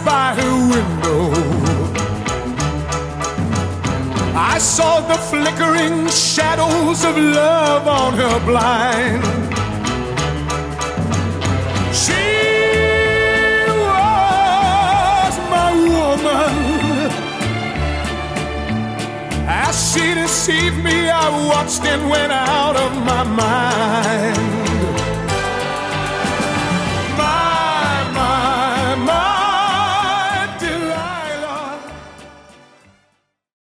by her window. I saw the flickering shadows of love on her blind. She was my woman. As she deceived me, I watched and went out of my mind.